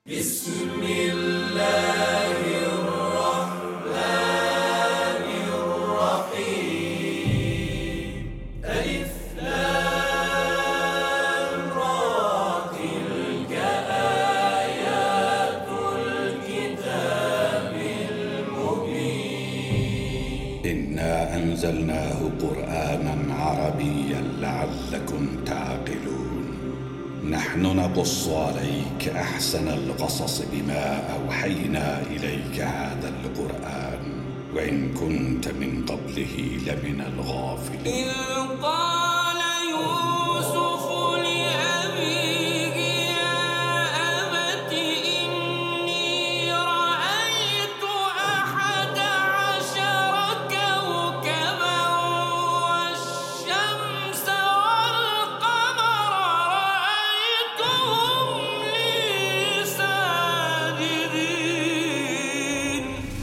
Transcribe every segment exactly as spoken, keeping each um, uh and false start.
بسم الله الرحمن الرحيم ألف لام را تلك آيات الكتاب المبين إنا أنزلناه قرآنا عربيا لعلكم تعقلون نحن نقص عليك أحسن القصص بما أوحينا إليك هذا القرآن وإن كنت من قبله لمن الغافلين. إذ قال يوسف لأبيه يا أبت إني رأيت أحد عشر كوكبا والشمس والقمر رأيتهم لي ساجدين.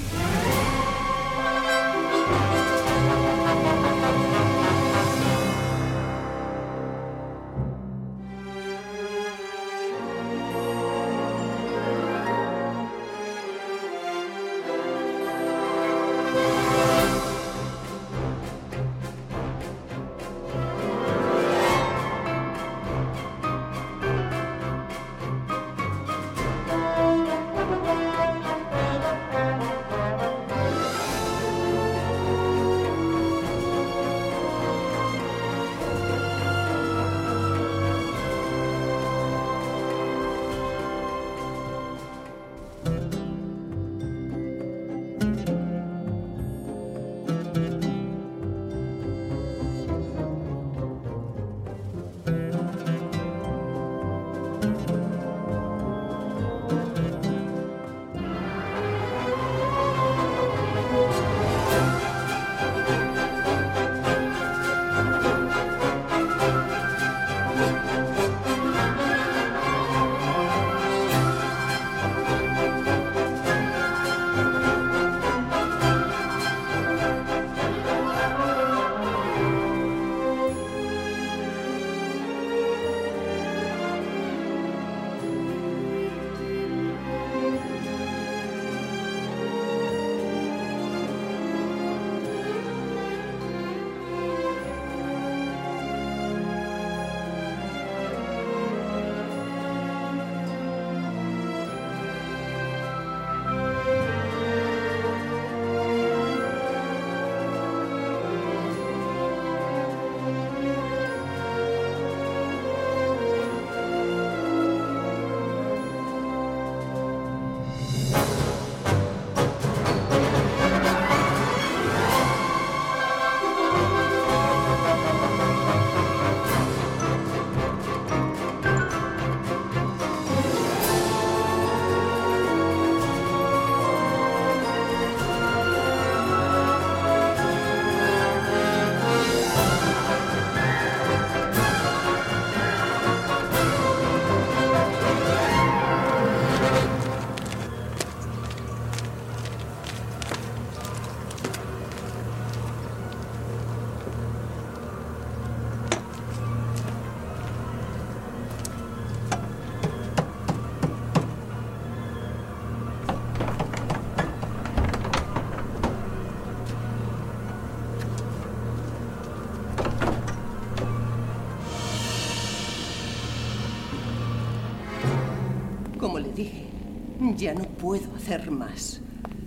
Como le dije, ya no puedo hacer más.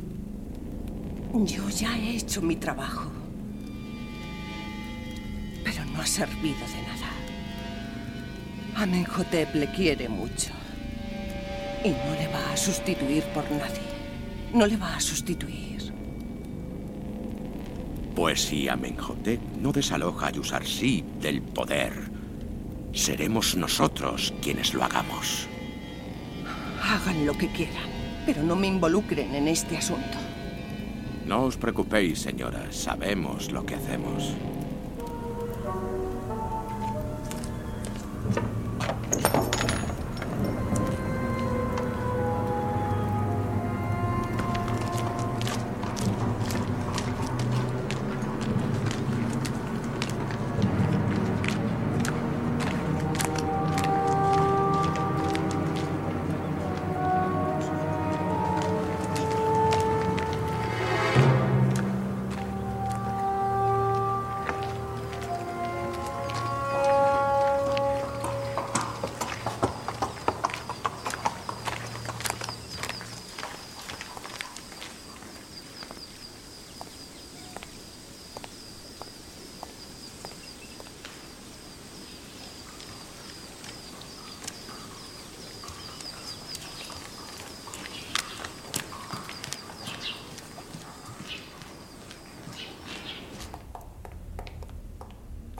Yo ya he hecho mi trabajo. Pero no ha servido de nada. Amenhotep le quiere mucho. Y no le va a sustituir por nadie. No le va a sustituir. Pues si Amenhotep no desaloja a Yuzarsib del poder, seremos nosotros quienes lo hagamos. Hagan lo que quieran, pero no me involucren en este asunto. No os preocupéis, señora. Sabemos lo que hacemos.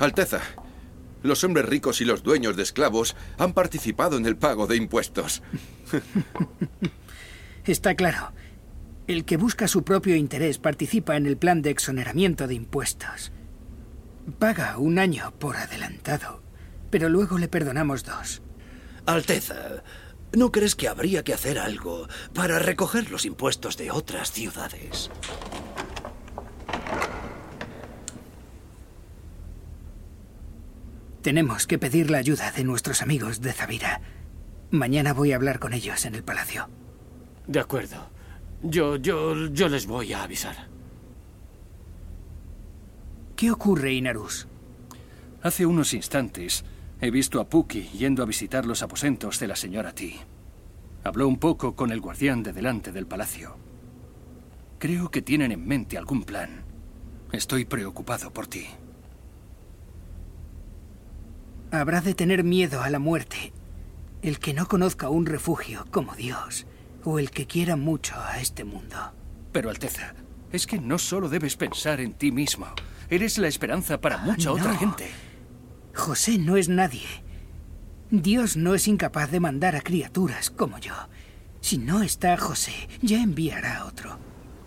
Alteza, los hombres ricos y los dueños de esclavos han participado en el pago de impuestos. Está claro. El que busca su propio interés participa en el plan de exoneramiento de impuestos. Paga un año por adelantado, pero luego le perdonamos dos. Alteza, ¿no crees que habría que hacer algo para recoger los impuestos de otras ciudades? Tenemos que pedir la ayuda de nuestros amigos de Zavira. Mañana voy a hablar con ellos en el palacio. De acuerdo. Yo, yo, yo les voy a avisar. ¿Qué ocurre, Inarus? Hace unos instantes he visto a Puki yendo a visitar los aposentos de la señora T. Habló un poco con el guardián de delante del palacio. Creo que tienen en mente algún plan. Estoy preocupado por ti. Habrá de tener miedo a la muerte el que no conozca un refugio como Dios, o el que quiera mucho a este mundo. Pero, Alteza, es que no solo debes pensar en ti mismo. Eres la esperanza para mucha Ah, otra no. gente. José no es nadie. Dios no es incapaz de mandar a criaturas como yo. Si no está José, ya enviará a otro.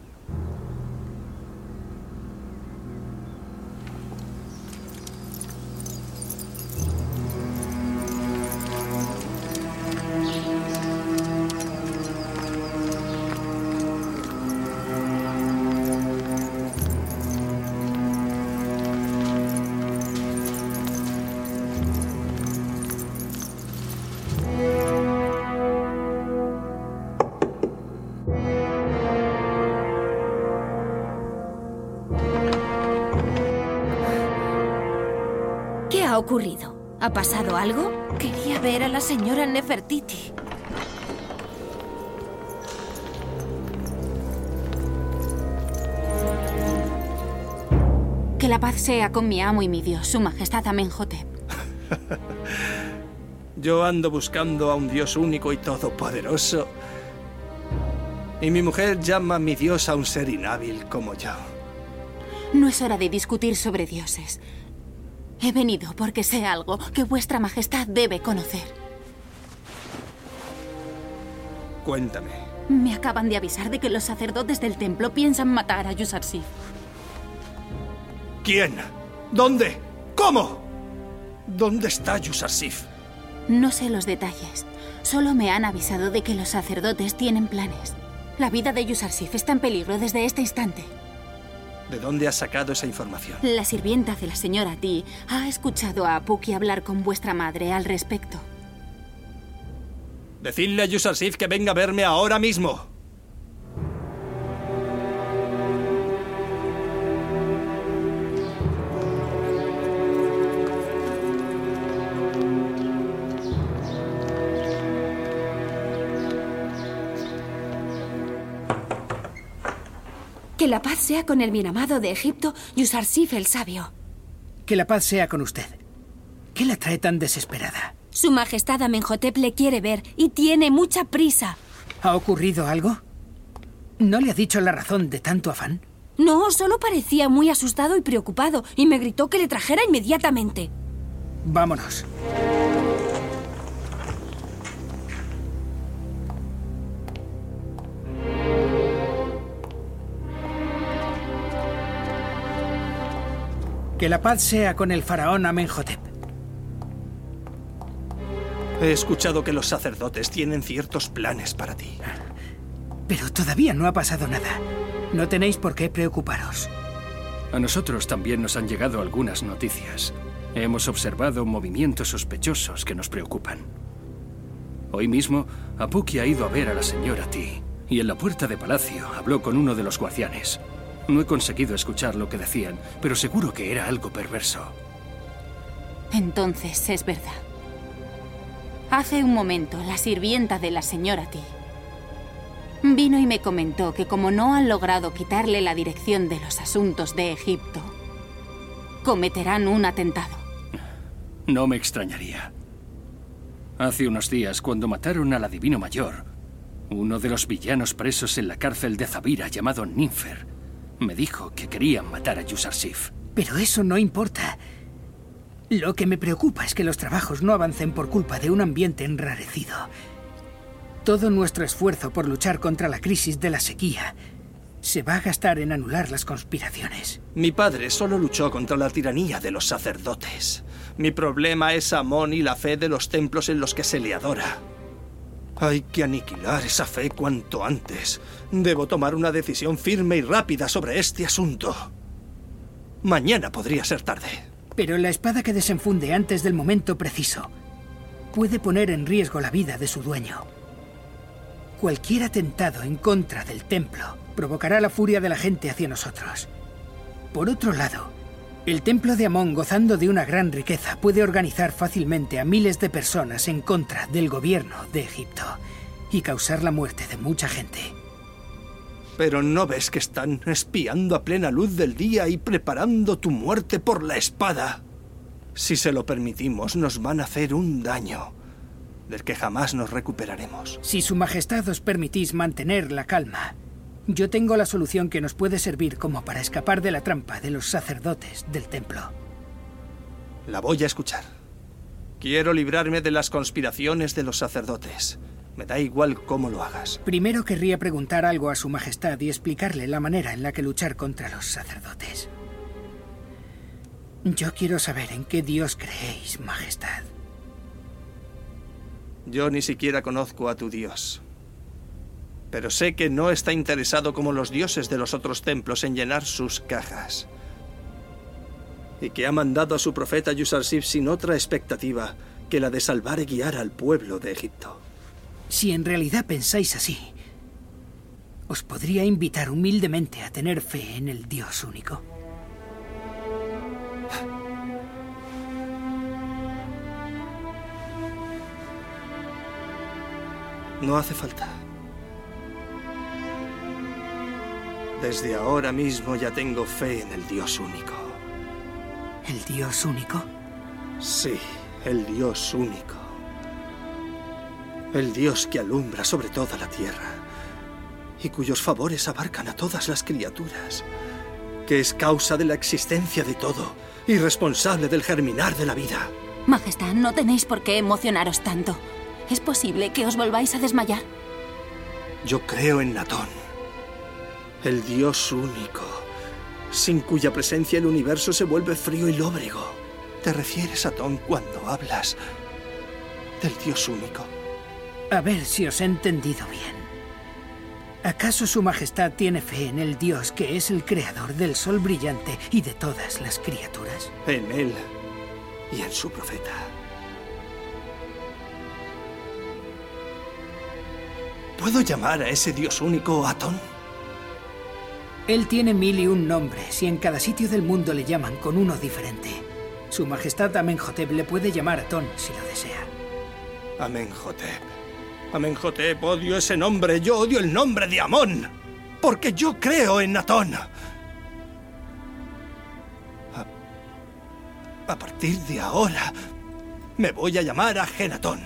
¿Qué ha ocurrido? ¿Ha pasado algo? Quería ver a la señora Nefertiti. Que la paz sea con mi amo y mi Dios, su majestad Amenhotep. Yo ando buscando a un Dios único y todopoderoso. Y mi mujer llama a mi Dios a un ser inhábil como yo. No es hora de discutir sobre dioses. He venido porque sé algo que vuestra majestad debe conocer. Cuéntame. Me acaban de avisar de que los sacerdotes del templo piensan matar a Yusarsif. ¿Quién? ¿Dónde? ¿Cómo? ¿Dónde está Yusarsif? No sé los detalles. Solo me han avisado de que los sacerdotes tienen planes. La vida de Yusarsif está en peligro desde este instante. ¿De dónde has sacado esa información? La sirvienta de la señora T ha escuchado a Puki hablar con vuestra madre al respecto. Decidle a Yusarsif que venga a verme ahora mismo. Que la paz sea con el bien amado de Egipto, Yusarsif el sabio. Que la paz sea con usted. ¿Qué la trae tan desesperada? Su majestad Amenhotep le quiere ver y tiene mucha prisa. ¿Ha ocurrido algo? ¿No le ha dicho la razón de tanto afán? No, solo parecía muy asustado y preocupado y me gritó que le trajera inmediatamente. Vámonos. Que la paz sea con el faraón Amenhotep. He escuchado que los sacerdotes tienen ciertos planes para ti. Pero todavía no ha pasado nada. No tenéis por qué preocuparos. A nosotros también nos han llegado algunas noticias. Hemos observado movimientos sospechosos que nos preocupan. Hoy mismo, Apuki ha ido a ver a la señora T. Y en la puerta de palacio habló con uno de los guardianes. No he conseguido escuchar lo que decían, pero seguro que era algo perverso. Entonces es verdad. Hace un momento, la sirvienta de la señora T vino y me comentó que como no han logrado quitarle la dirección de los asuntos de Egipto, cometerán un atentado. No me extrañaría. Hace unos días, cuando mataron al adivino mayor, uno de los villanos presos en la cárcel de Zavira, llamado Ninfer, me dijo que querían matar a Yusarsif. Pero eso no importa. Lo que me preocupa es que los trabajos no avancen por culpa de un ambiente enrarecido. Todo nuestro esfuerzo por luchar contra la crisis de la sequía se va a gastar en anular las conspiraciones. Mi padre solo luchó contra la tiranía de los sacerdotes. Mi problema es Amón y la fe de los templos en los que se le adora. Hay que aniquilar esa fe cuanto antes. Debo tomar una decisión firme y rápida sobre este asunto. Mañana podría ser tarde. Pero la espada que desenfunde antes del momento preciso puede poner en riesgo la vida de su dueño. Cualquier atentado en contra del templo provocará la furia de la gente hacia nosotros. Por otro lado, el templo de Amón, gozando de una gran riqueza, puede organizar fácilmente a miles de personas en contra del gobierno de Egipto y causar la muerte de mucha gente. Pero ¿no ves que están espiando a plena luz del día y preparando tu muerte por la espada? Si se lo permitimos, nos van a hacer un daño del que jamás nos recuperaremos. Si su majestad os permitís mantener la calma, yo tengo la solución que nos puede servir como para escapar de la trampa de los sacerdotes del templo. La voy a escuchar. Quiero librarme de las conspiraciones de los sacerdotes. Me da igual cómo lo hagas. Primero querría preguntar algo a su majestad y explicarle la manera en la que luchar contra los sacerdotes. Yo quiero saber en qué Dios creéis, majestad. Yo ni siquiera conozco a tu Dios. Pero sé que no está interesado como los dioses de los otros templos en llenar sus cajas. Y que ha mandado a su profeta Yusarsif sin otra expectativa que la de salvar y guiar al pueblo de Egipto. Si en realidad pensáis así, os podría invitar humildemente a tener fe en el Dios único. No hace falta. Desde ahora mismo ya tengo fe en el Dios único. ¿El Dios único? Sí, el Dios único. El Dios que alumbra sobre toda la tierra y cuyos favores abarcan a todas las criaturas, que es causa de la existencia de todo y responsable del germinar de la vida. Majestad, no tenéis por qué emocionaros tanto. ¿Es posible que os volváis a desmayar? Yo creo en Natón, el Dios único, sin cuya presencia el universo se vuelve frío y lóbrego. ¿Te refieres a Atón cuando hablas del Dios único? A ver si os he entendido bien. ¿Acaso su majestad tiene fe en el Dios que es el creador del sol brillante y de todas las criaturas? En él y en su profeta. ¿Puedo llamar a ese Dios único Atón? Él tiene mil y un nombres y en cada sitio del mundo le llaman con uno diferente. Su majestad Amenhotep le puede llamar Atón si lo desea. Amenhotep. Amenhotep, odio ese nombre. Yo odio el nombre de Amón. Porque yo creo en Atón. A, a partir de ahora, me voy a llamar Ajenatón.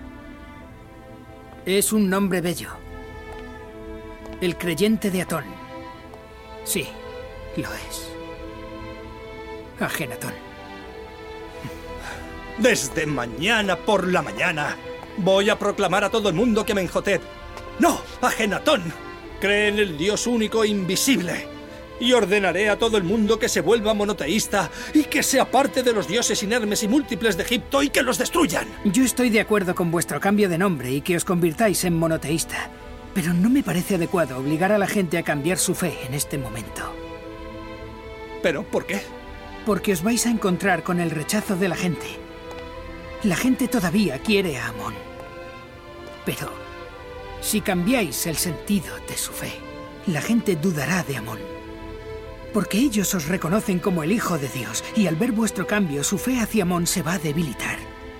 Es un nombre bello. El creyente de Atón. Sí, lo es. Ajenatón. Desde mañana por la mañana voy a proclamar a todo el mundo que Amenhotep, no, Ajenatón, cree en el Dios único e invisible. Y ordenaré a todo el mundo que se vuelva monoteísta y que se aparte de los dioses inermes y múltiples de Egipto y que los destruyan. Yo estoy de acuerdo con vuestro cambio de nombre y que os convirtáis en monoteísta. Pero no me parece adecuado obligar a la gente a cambiar su fe en este momento. ¿Pero por qué? Porque os vais a encontrar con el rechazo de la gente. La gente todavía quiere a Amón. Pero si cambiáis el sentido de su fe, la gente dudará de Amón. Porque ellos os reconocen como el Hijo de Dios y al ver vuestro cambio, su fe hacia Amón se va a debilitar.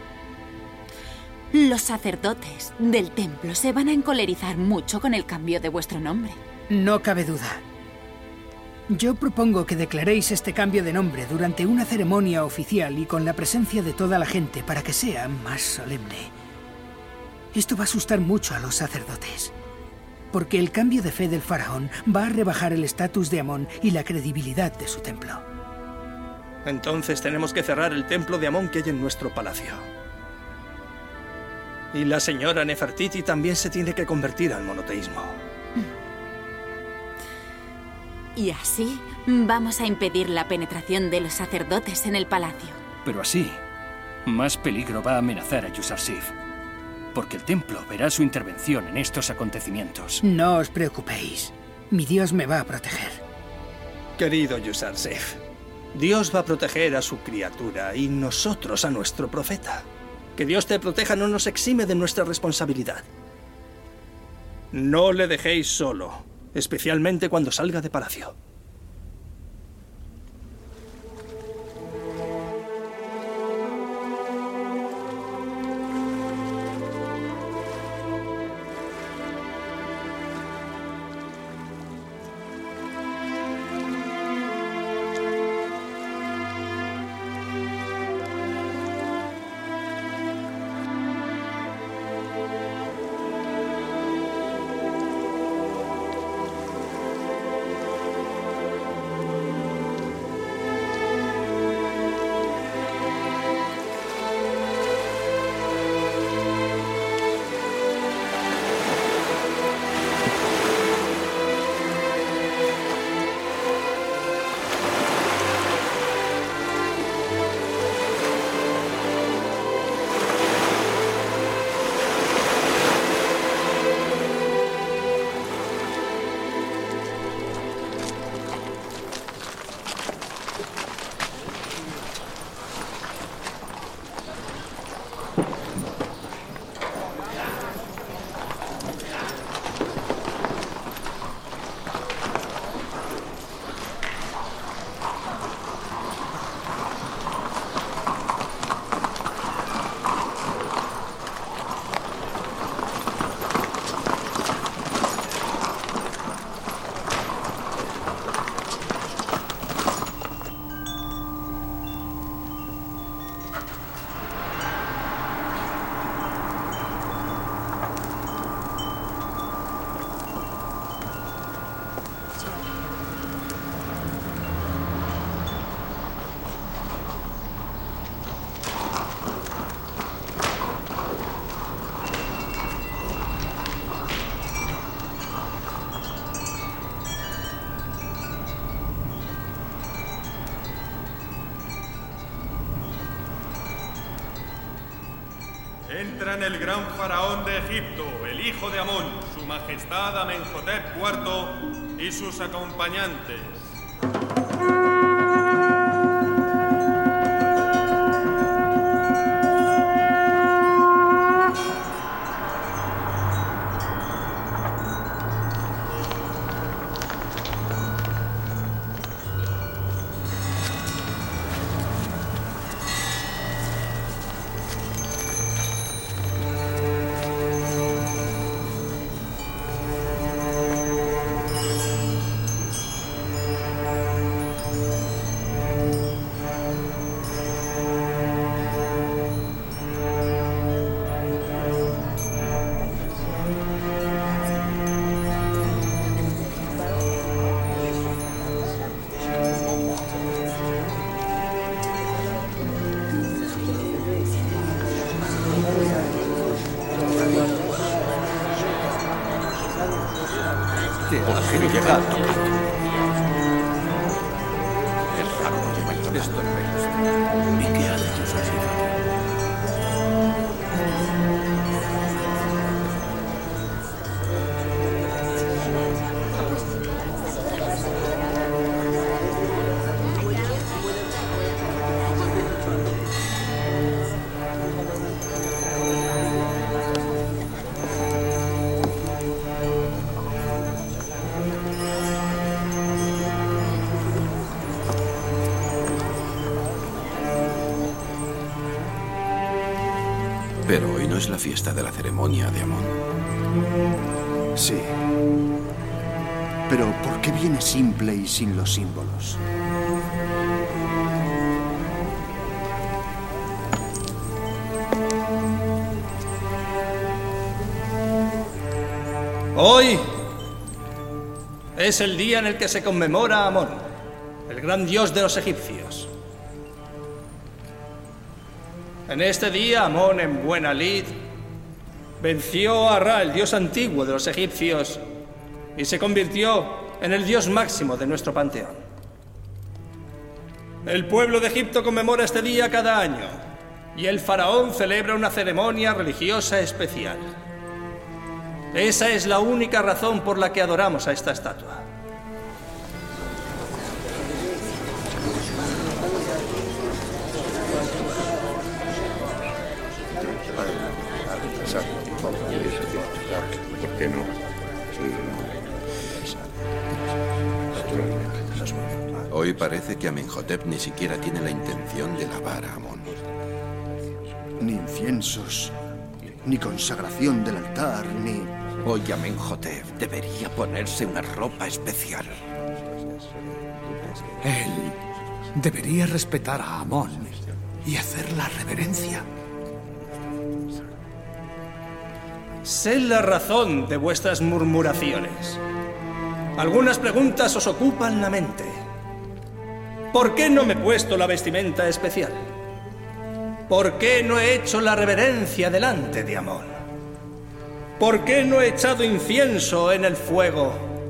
Los sacerdotes del templo se van a encolerizar mucho con el cambio de vuestro nombre. No cabe duda. Yo propongo que declaréis este cambio de nombre durante una ceremonia oficial y con la presencia de toda la gente para que sea más solemne. Esto va a asustar mucho a los sacerdotes, porque el cambio de fe del faraón va a rebajar el estatus de Amón y la credibilidad de su templo. entonces tenemos que cerrar el templo de Amón que hay en nuestro palacio. Y la señora Nefertiti también se tiene que convertir al monoteísmo. Y así vamos a impedir la penetración de los sacerdotes en el palacio. Pero así, más peligro va a amenazar a Yusarsif. Porque el templo verá su intervención en estos acontecimientos. No os preocupéis. Mi Dios me va a proteger. Querido Yusarsif, Dios va a proteger a su criatura y nosotros a nuestro profeta. Que Dios te proteja no nos exime de nuestra responsabilidad. No le dejéis solo, especialmente cuando salga de palacio. Entran el gran faraón de Egipto, el hijo de Amón, su majestad Amenhotep cuarto y sus acompañantes. ¿Por qué no llega al tocado? Es raro que lleva el tocado. Esto no me gusta. ¿Y qué hace Yusarsif aquí? Pero hoy no es la fiesta de la ceremonia de Amón. Sí. Pero ¿por qué viene simple y sin los símbolos? Hoy es el día en el que se conmemora a Amón, el gran dios de los egipcios. En este día, Amón en buena lid venció a Ra, el dios antiguo de los egipcios, y se convirtió en el dios máximo de nuestro panteón. El pueblo de Egipto conmemora este día cada año, y el faraón celebra una ceremonia religiosa especial. Esa es la única razón por la que adoramos a esta estatua. ¿Por qué no? Hoy parece que Amenhotep ni siquiera tiene la intención de lavar a Amón. Ni inciensos, ni consagración del altar, ni... Hoy Amenhotep debería ponerse una ropa especial. Él debería respetar a Amón y hacer la reverencia. Sé la razón de vuestras murmuraciones. Algunas preguntas os ocupan la mente. ¿Por qué no me he puesto la vestimenta especial? ¿Por qué no he hecho la reverencia delante de Amón? ¿Por qué no he echado incienso en el fuego?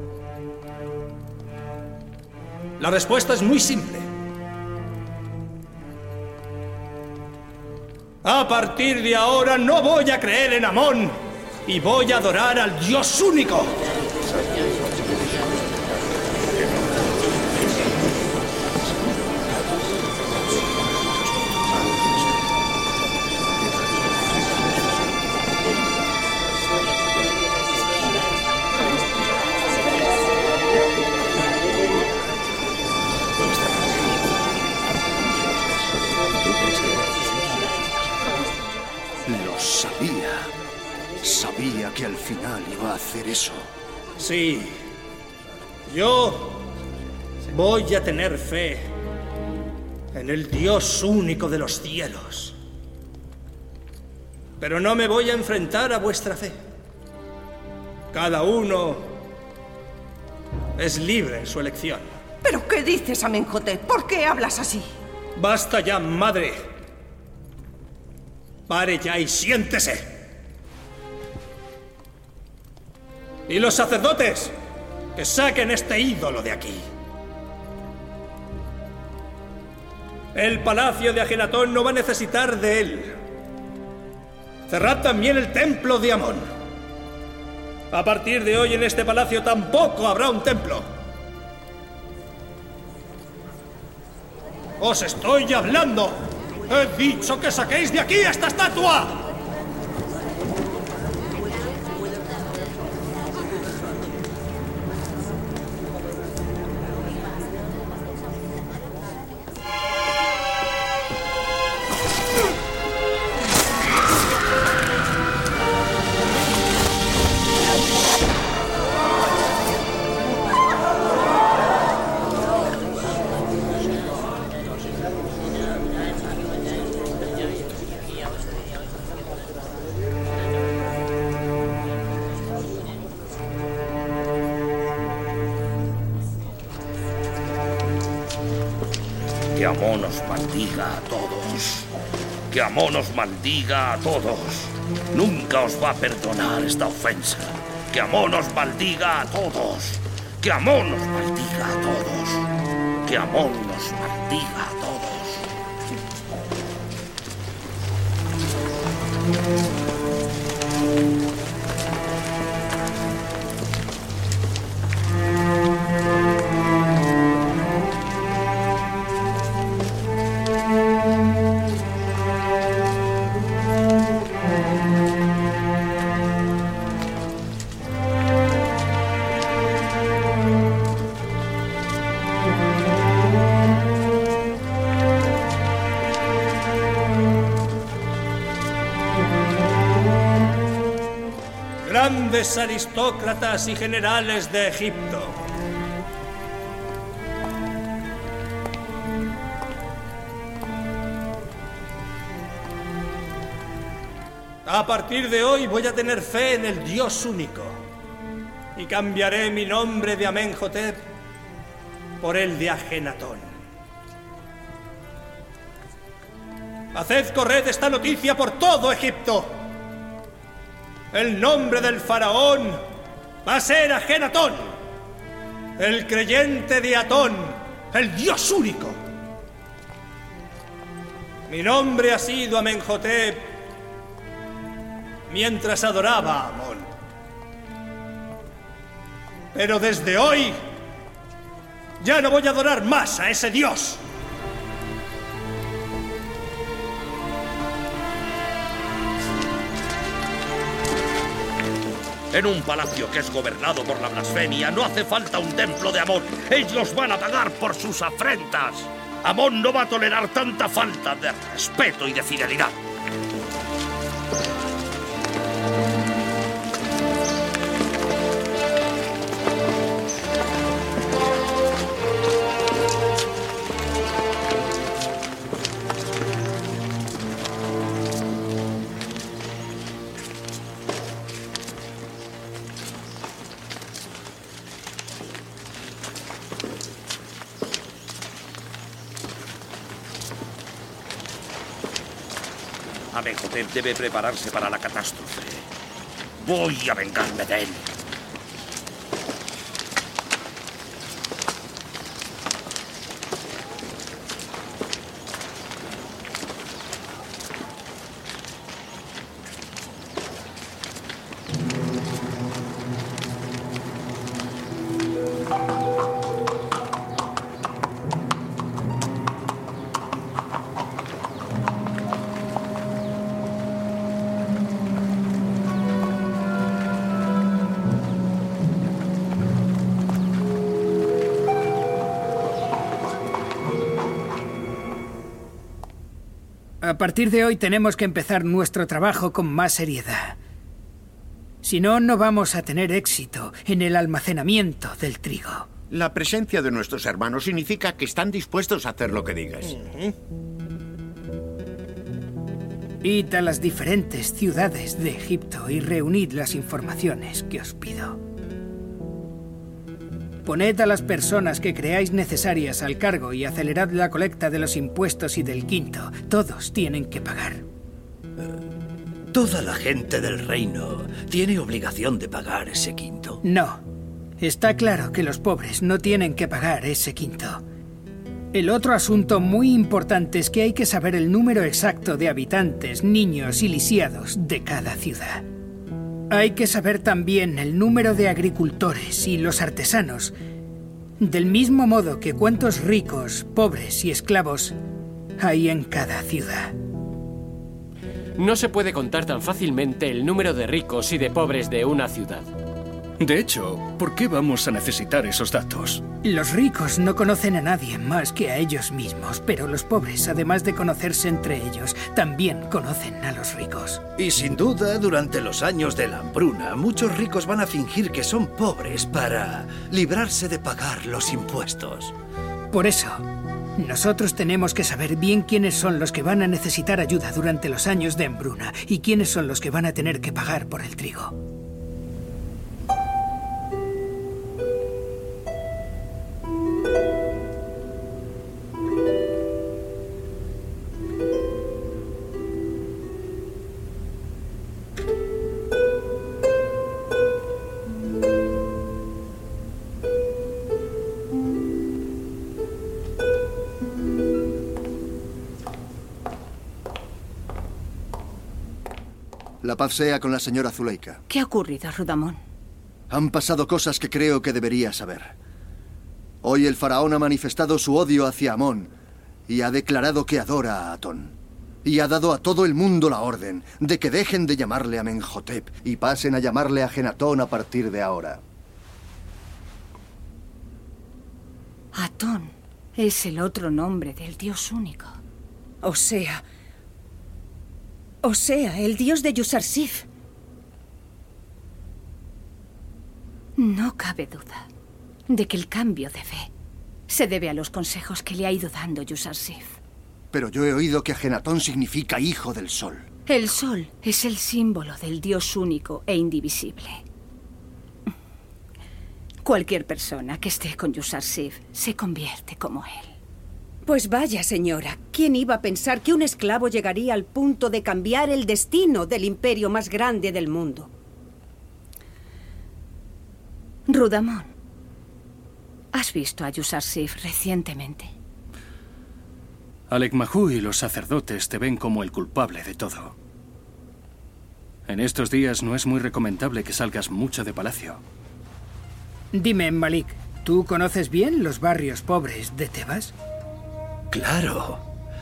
La respuesta es muy simple. A partir de ahora no voy a creer en Amón y voy a adorar al Dios único. Lo sabía. Sabía que al final iba a hacer eso. Sí. Yo voy a tener fe en el Dios único de los cielos. Pero no me voy a enfrentar a vuestra fe. Cada uno es libre en su elección. ¿Pero qué dices, Amenhotep? ¿Por qué hablas así? Basta ya, madre. Pare ya y siéntese. Y los sacerdotes, que saquen este ídolo de aquí. El palacio de Ajenatón no va a necesitar de él. Cerrad también el templo de Amón. A partir de hoy en este palacio tampoco habrá un templo. ¡Os estoy hablando! ¡He dicho que saquéis de aquí esta estatua! Que Amón os maldiga a todos. Que Amón os maldiga a todos. Nunca os va a perdonar esta ofensa. Que Amón os maldiga a todos. Que Amón os maldiga a todos. Que Amón os maldiga a todos. Grandes aristócratas y generales de Egipto. A partir de hoy voy a tener fe en el Dios único y cambiaré mi nombre de Amenhotep por el de Ajenatón. Haced correr esta noticia por todo Egipto. El nombre del faraón va a ser Ajenatón, el creyente de Atón, el Dios único. Mi nombre ha sido Amenhotep mientras adoraba a Amón. Pero desde hoy ya no voy a adorar más a ese Dios. En un palacio que es gobernado por la blasfemia no hace falta un templo de Amón. Ellos van a pagar por sus afrentas. Amón no va a tolerar tanta falta de respeto y de fidelidad. Amenhotep debe prepararse para la catástrofe. Voy a vengarme de él. A partir de hoy tenemos que empezar nuestro trabajo con más seriedad. Si no, no vamos a tener éxito en el almacenamiento del trigo. La presencia de nuestros hermanos significa que están dispuestos a hacer lo que digas. Id a las diferentes ciudades de Egipto y reunid las informaciones que os pido. Poned a las personas que creáis necesarias al cargo y acelerad la colecta de los impuestos y del quinto. Todos tienen que pagar. Toda la gente del reino tiene obligación de pagar ese quinto. No. Está claro que los pobres no tienen que pagar ese quinto. El otro asunto muy importante es que hay que saber el número exacto de habitantes, niños y lisiados de cada ciudad. Hay que saber también el número de agricultores y los artesanos, del mismo modo que cuántos ricos, pobres y esclavos hay en cada ciudad. No se puede contar tan fácilmente el número de ricos y de pobres de una ciudad. De hecho, ¿por qué vamos a necesitar esos datos? Los ricos no conocen a nadie más que a ellos mismos, pero los pobres, además de conocerse entre ellos, también conocen a los ricos. Y sin duda, durante los años de la hambruna, muchos ricos van a fingir que son pobres para librarse de pagar los impuestos. Por eso, nosotros tenemos que saber bien quiénes son los que van a necesitar ayuda durante los años de hambruna y quiénes son los que van a tener que pagar por el trigo. La paz sea con la señora Zuleika. ¿Qué ha ocurrido, Rudamón? Han pasado cosas que creo que debería saber. Hoy el faraón ha manifestado su odio hacia Amón y ha declarado que adora a Atón. Y ha dado a todo el mundo la orden de que dejen de llamarle Amenhotep y pasen a llamarle Ajenatón a partir de ahora. Atón es el otro nombre del Dios único. O sea... O sea, el dios de Yusarsif. No cabe duda de que el cambio de fe se debe a los consejos que le ha ido dando Yusarsif. Pero yo he oído que Ajenatón significa hijo del sol. El sol es el símbolo del Dios único e indivisible. Cualquier persona que esté con Yusarsif se convierte como él. Pues vaya, señora. ¿Quién iba a pensar que un esclavo llegaría al punto de cambiar el destino del imperio más grande del mundo? Rudamón, ¿has visto a Yusarsif recientemente? Alec Mahú y los sacerdotes te ven como el culpable de todo. En estos días no es muy recomendable que salgas mucho de palacio. Dime, Malik, ¿tú conoces bien los barrios pobres de Tebas? Claro.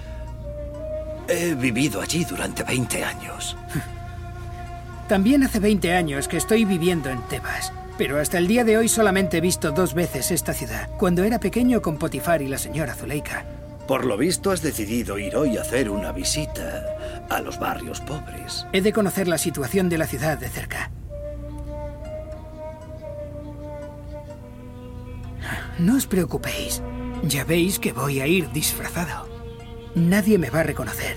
He vivido allí durante veinte años. También hace veinte años que estoy viviendo en Tebas, pero hasta el día de hoy solamente he visto dos veces esta ciudad, cuando era pequeño con Potifar y la señora Zuleika. Por lo visto has decidido ir hoy a hacer una visita a los barrios pobres. He de conocer la situación de la ciudad de cerca. No os preocupéis. Ya veis que voy a ir disfrazado. Nadie me va a reconocer.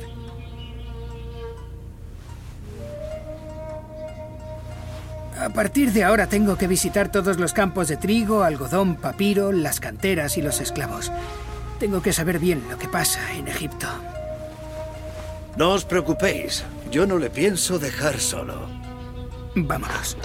A partir de ahora tengo que visitar todos los campos de trigo, algodón, papiro, las canteras y los esclavos. Tengo que saber bien lo que pasa en Egipto. No os preocupéis. Yo no le pienso dejar solo. Vámonos.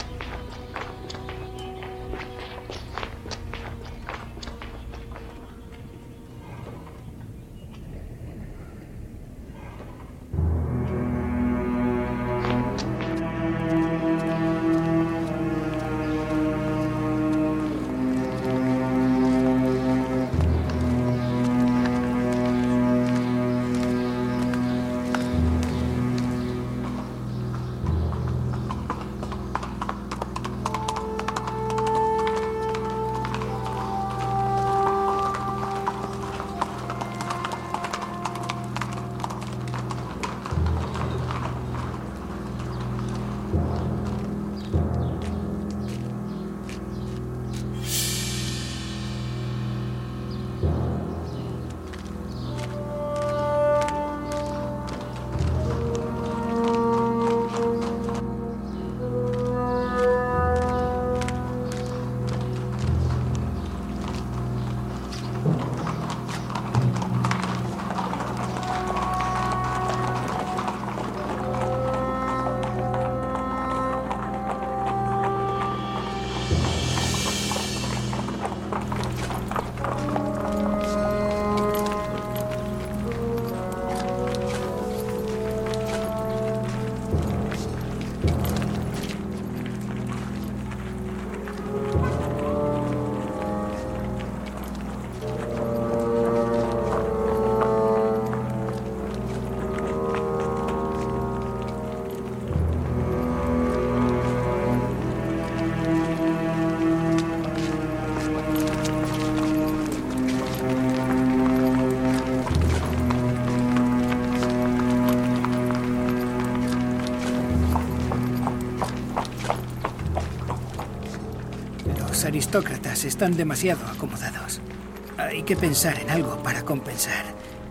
Los aristócratas están demasiado acomodados. Hay que pensar en algo para compensar.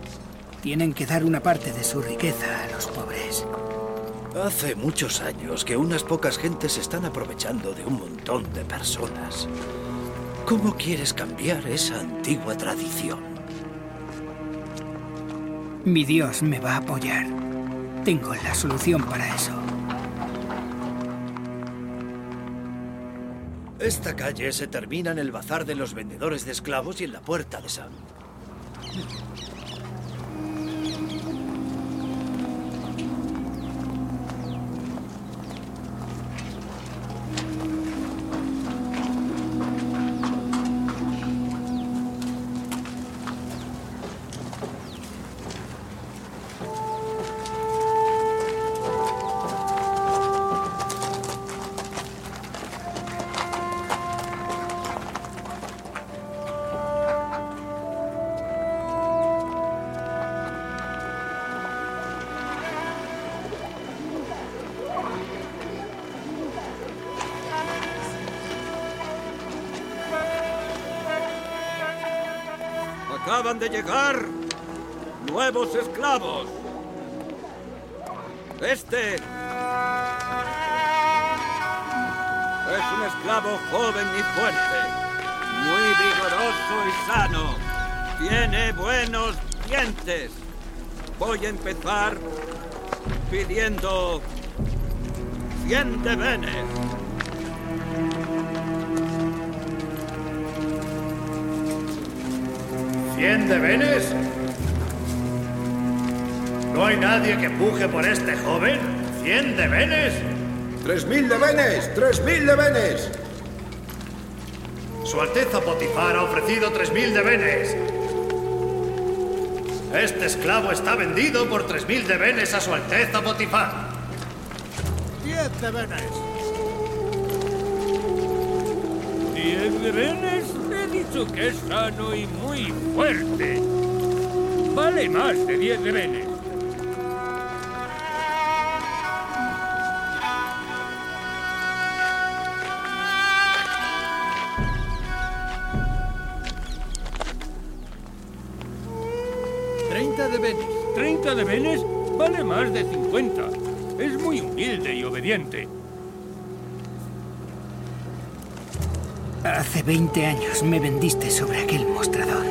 Tienen que dar una parte de su riqueza a los pobres. Hace muchos años que unas pocas gentes se están aprovechando de un montón de personas. ¿Cómo quieres cambiar esa antigua tradición? Mi Dios me va a apoyar. Tengo la solución para eso. Esta calle se termina en el bazar de los vendedores de esclavos y en la puerta de Sam. Acaban de llegar nuevos esclavos. Este es un esclavo joven y fuerte, muy vigoroso y sano. Tiene buenos dientes. Voy a empezar pidiendo cien debenes. ¿Cien debenes? ¿No hay nadie que puje por este joven? ¿Cien debenes? ¡Tres mil debenes! ¡Tres mil debenes! Su Alteza Potifar ha ofrecido tres mil debenes. Este esclavo está vendido por tres mil debenes a Su Alteza Potifar. Diez debenes. Diez debenes. He dicho que es sano y muy fuerte. Vale más de diez debenes. Treinta debenes. ¿Treinta debenes? Vale más de cincuenta. Es muy humilde y obediente. Hace veinte años me vendiste sobre aquel mostrador.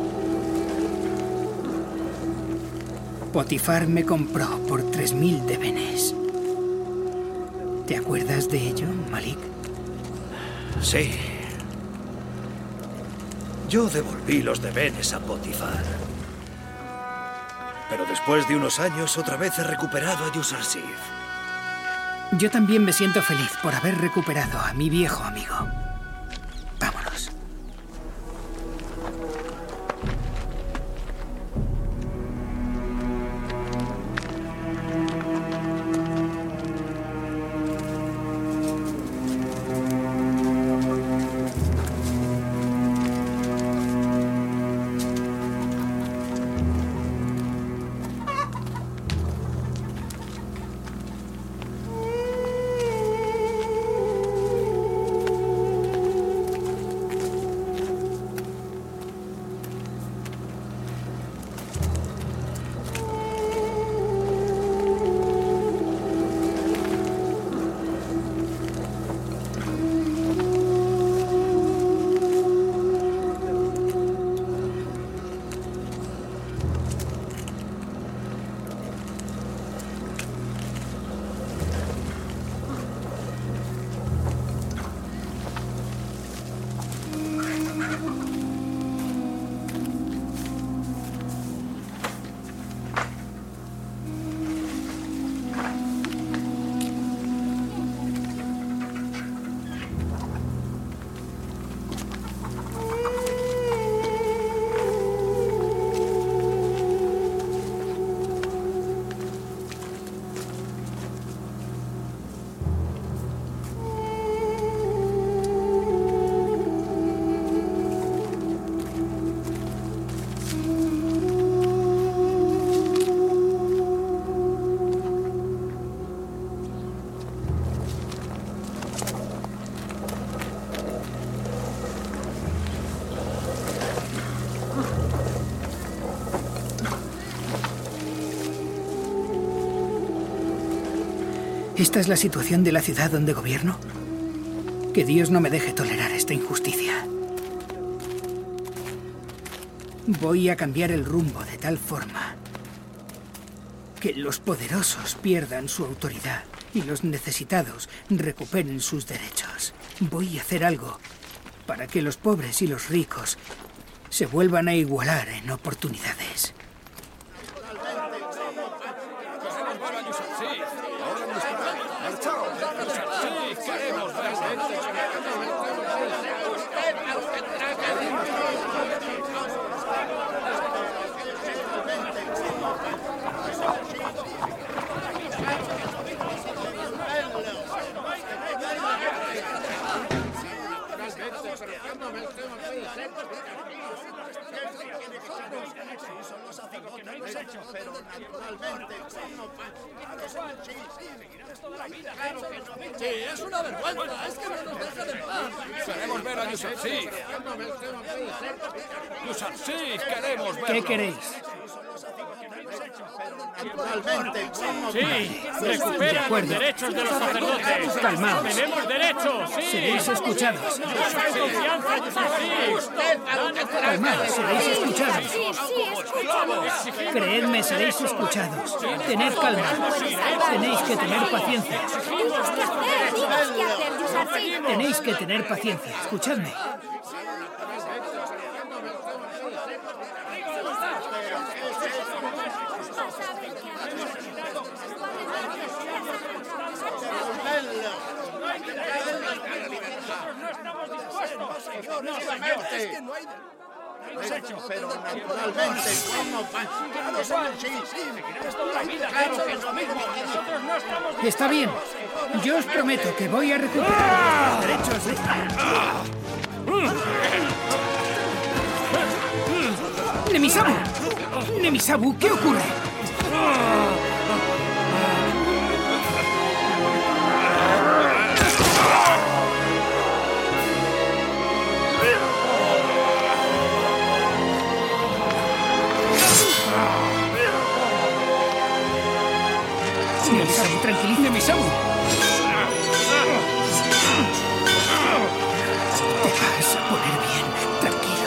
Potifar me compró por tres mil debenes. ¿Te acuerdas de ello, Malik? Sí. Yo devolví los debenes a Potifar. Pero después de unos años, otra vez he recuperado a Yusarsif. Yo también me siento feliz por haber recuperado a mi viejo amigo. Vámonos. ¿Esta es la situación de la ciudad donde gobierno? Que Dios no me deje tolerar esta injusticia. Voy a cambiar el rumbo de tal forma que los poderosos pierdan su autoridad y los necesitados recuperen sus derechos. Voy a hacer algo para que los pobres y los ricos se vuelvan a igualar en oportunidades. Sí, es una vergüenza. Es que no nos deja de paz. Queremos ver a Yusarsif. Yusarsif, queremos verlo. ¿Qué queréis? naturalmente como Sí, recuperan los derechos de los sacerdotes. Calmaos. Tenemos derechos, sí. Seréis escuchados. Dame confianza, Yusuf. Calmaos, seréis escuchados. Sí, sí, escúchanos. Creedme, seréis escuchados. Tened calma. Tenéis que tener paciencia. Tenemos que hacer, tenemos que hacer, Yusuf. Tenéis que tener paciencia. Escuchadme. Pero naturalmente, ¿cómo pasa? Sí, sí, claro que es lo mismo que nosotros no estamos... Está bien. Yo os prometo que voy a recuperar vuestros derechos. ¡Nemisabu! ¡Nemisabu! ¿Qué ocurre? Nemisabu, tranquiliza, Nemisabu. Te vas a poner bien, tranquilo.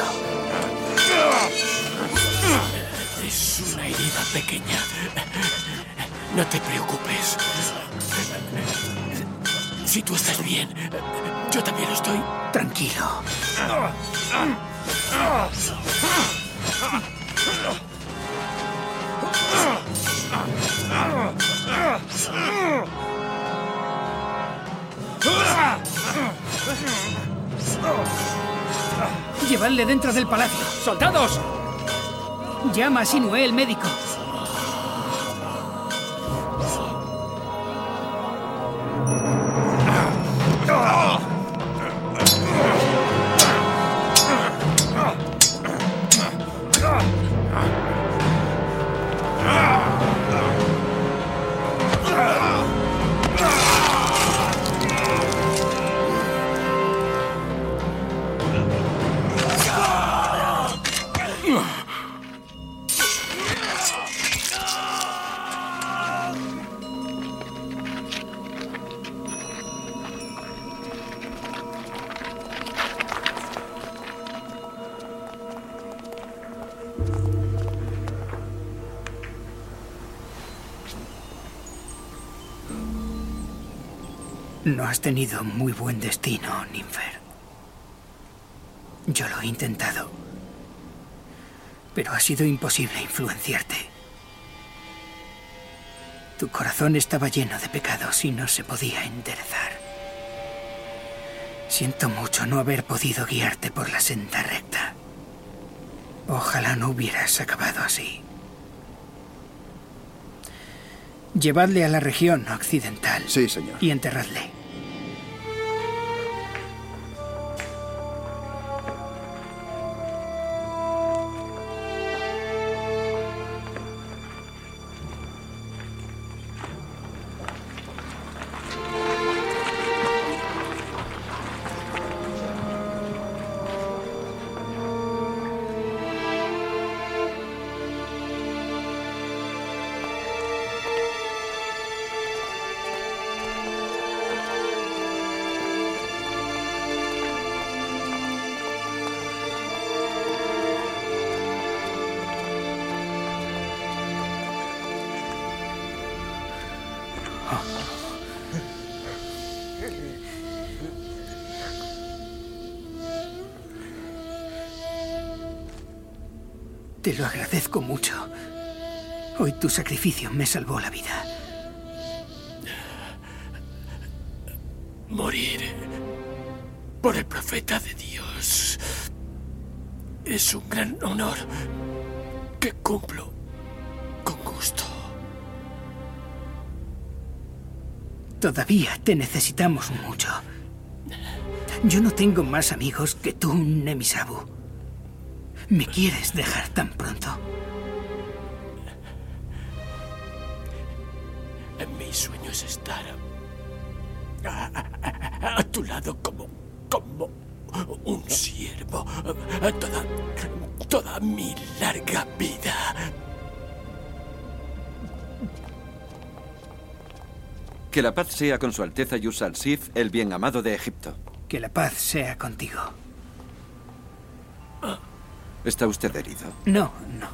Es una herida pequeña. No te preocupes. Si tú estás bien, yo también lo estoy. Tranquilo. Llevadle dentro del palacio. ¡Soldados! Llama a Sinué, el médico. No has tenido muy buen destino, Ninfer. Yo lo he intentado, pero ha sido imposible influenciarte. Tu corazón estaba lleno de pecados y no se podía enderezar. Siento mucho no haber podido guiarte por la senda recta. Ojalá no hubieras acabado así. Llevadle a la región occidental. Sí, señor. Y enterradle. Te lo agradezco mucho. Hoy tu sacrificio me salvó la vida. Morir por el profeta de Dios es un gran honor que cumplo con gusto. Todavía te necesitamos mucho. Yo no tengo más amigos que tú, Nemisabu. ¿Me quieres dejar tan pronto? Mi sueño es estar a, a, a tu lado como, como un siervo toda, toda mi larga vida. Que la paz sea con su Alteza Yusar-Sif, el bien amado de Egipto. Que la paz sea contigo. ¿Está usted herido? No, no.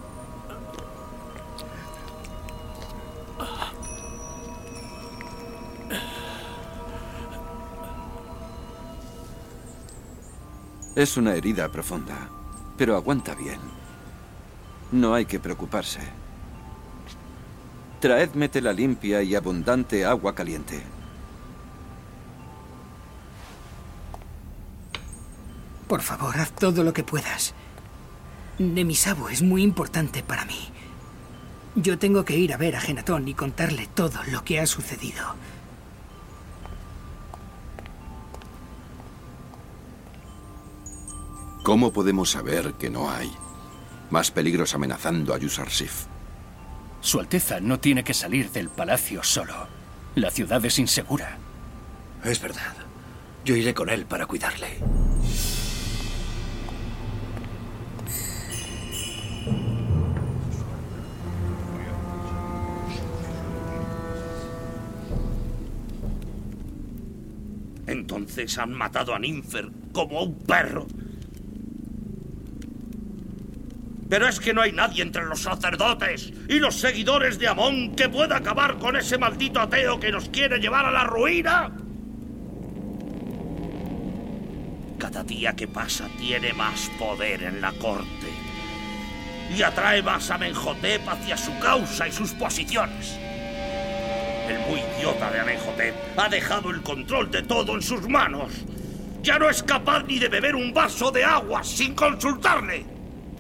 Es una herida profunda, pero aguanta bien. No hay que preocuparse. Traedme tela limpia y abundante agua caliente. Por favor, haz todo lo que puedas. Nemisabu es muy importante para mí. Yo tengo que ir a ver a Genatón y contarle todo lo que ha sucedido. ¿Cómo podemos saber que no hay más peligros amenazando a Yusar-Sif? Su Alteza no tiene que salir del palacio solo. La ciudad es insegura. Es verdad. Yo iré con él para cuidarle. Entonces han matado a Ninfer como a un perro. Pero es que no hay nadie entre los sacerdotes y los seguidores de Amón que pueda acabar con ese maldito ateo que nos quiere llevar a la ruina. Cada día que pasa tiene más poder en la corte y atrae más a Amenhotep hacia su causa y sus posiciones. El muy idiota de Amenhotep ha dejado el control de todo en sus manos. Ya no es capaz ni de beber un vaso de agua sin consultarle.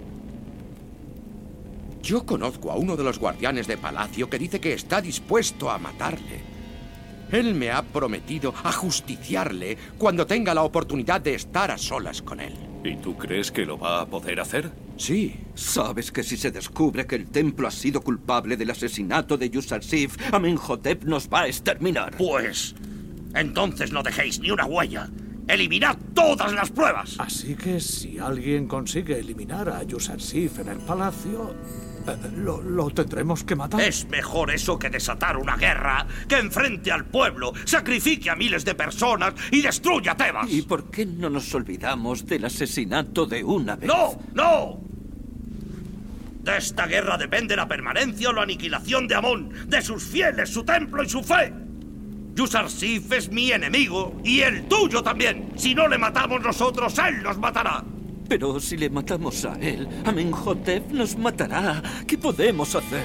Yo conozco a uno de los guardianes de palacio que dice que está dispuesto a matarle. Él me ha prometido ajusticiarle cuando tenga la oportunidad de estar a solas con él. ¿Y tú crees que lo va a poder hacer? Sí. ¿Sabes que si se descubre que el templo ha sido culpable del asesinato de Yusar-Sif, Amenhotep nos va a exterminar? Pues, entonces no dejéis ni una huella. ¡Eliminad todas las pruebas! Así que si alguien consigue eliminar a Yusar-Sif en el palacio, eh, lo, lo tendremos que matar. Es mejor eso que desatar una guerra, que enfrente al pueblo, sacrifique a miles de personas y destruya Tebas. ¿Y por qué no nos olvidamos del asesinato de una vez? ¡No! ¡No! De esta guerra depende la permanencia o la aniquilación de Amón, de sus fieles, su templo y su fe. Yusar-Sif es mi enemigo y el tuyo también. Si no le matamos nosotros, él nos matará. Pero si le matamos a él, Amenhotep nos matará. ¿Qué podemos hacer?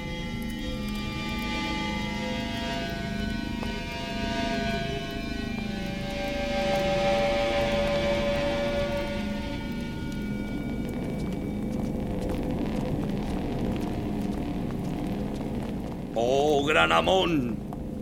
¡Oh, gran Amón!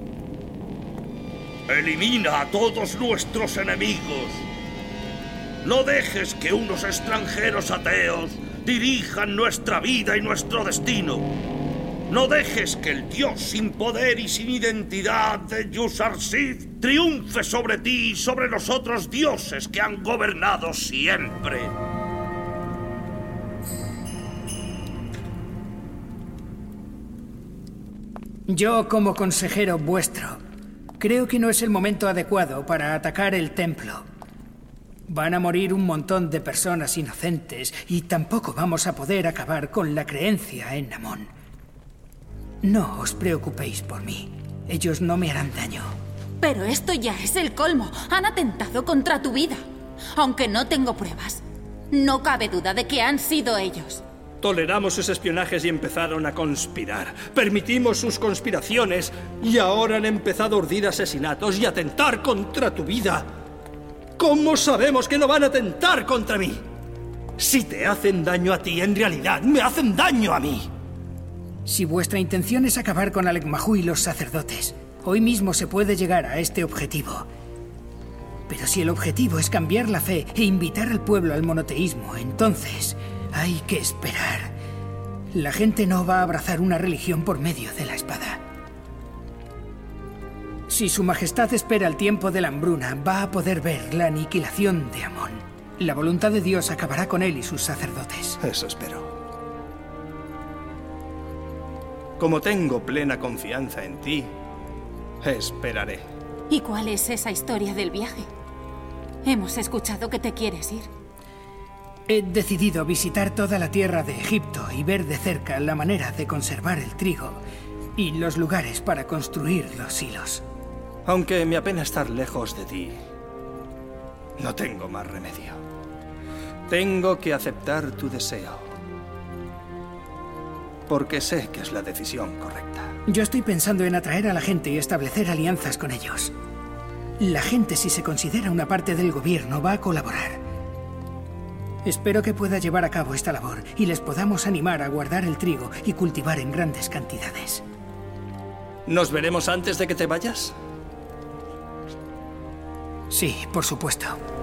Elimina a todos nuestros enemigos. No dejes que unos extranjeros ateos dirijan nuestra vida y nuestro destino. No dejes que el dios sin poder y sin identidad de Yusar-Sif triunfe sobre ti y sobre los otros dioses que han gobernado siempre. Yo, como consejero vuestro, creo que no es el momento adecuado para atacar el templo. Van a morir un montón de personas inocentes y tampoco vamos a poder acabar con la creencia en Amón. No os preocupéis por mí. Ellos no me harán daño. Pero esto ya es el colmo. Han atentado contra tu vida. Aunque no tengo pruebas, no cabe duda de que han sido ellos. Toleramos sus espionajes y empezaron a conspirar. Permitimos sus conspiraciones y ahora han empezado a urdir asesinatos y a atentar contra tu vida. ¿Cómo sabemos que no van a atentar contra mí? Si te hacen daño a ti, en realidad me hacen daño a mí. Si vuestra intención es acabar con Alec-Mahú y los sacerdotes, hoy mismo se puede llegar a este objetivo. Pero si el objetivo es cambiar la fe e invitar al pueblo al monoteísmo, entonces hay que esperar. La gente no va a abrazar una religión por medio de la espada. Si su majestad espera el tiempo de la hambruna, va a poder ver la aniquilación de Amón. La voluntad de Dios acabará con él y sus sacerdotes. Eso espero. Como tengo plena confianza en ti, Esperaré. ¿Y cuál es esa historia del viaje? Hemos escuchado que te quieres ir. He decidido visitar toda la tierra de Egipto y ver de cerca la manera de conservar el trigo y los lugares para construir los hilos. Aunque me apena estar lejos de ti, no tengo más remedio. Tengo que aceptar tu deseo. Porque sé que es la decisión correcta. Yo estoy pensando en atraer a la gente y establecer alianzas con ellos. La gente, si se considera una parte del gobierno, va a colaborar. Espero que pueda llevar a cabo esta labor y les podamos animar a guardar el trigo y cultivar en grandes cantidades. ¿Nos veremos antes de que te vayas? Sí, por supuesto.